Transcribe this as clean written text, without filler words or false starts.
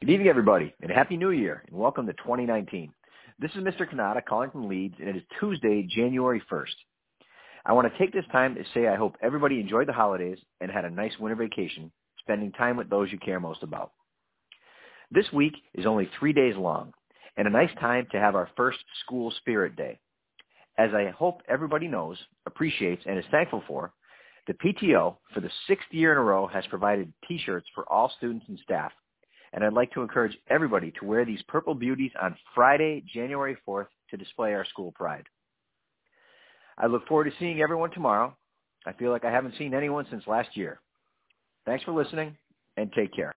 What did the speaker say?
Good evening, everybody, and Happy New Year, and welcome to 2019. This is Mr. Kanata calling from Leeds, and it is Tuesday, January 1st. I want to take this time to say I hope everybody enjoyed the holidays and had a nice winter vacation, spending time with those you care most about. This week is only 3 days long, and a nice time to have our first School Spirit Day. As I hope everybody knows, appreciates, and is thankful for, the PTO, for the 6th year in a row, has provided T-shirts for all students and staff. And I'd like to encourage everybody to wear these purple beauties on Friday, January 4th, to display our school pride. I look forward to seeing everyone tomorrow. I feel like I haven't seen anyone since last year. Thanks for listening, and take care.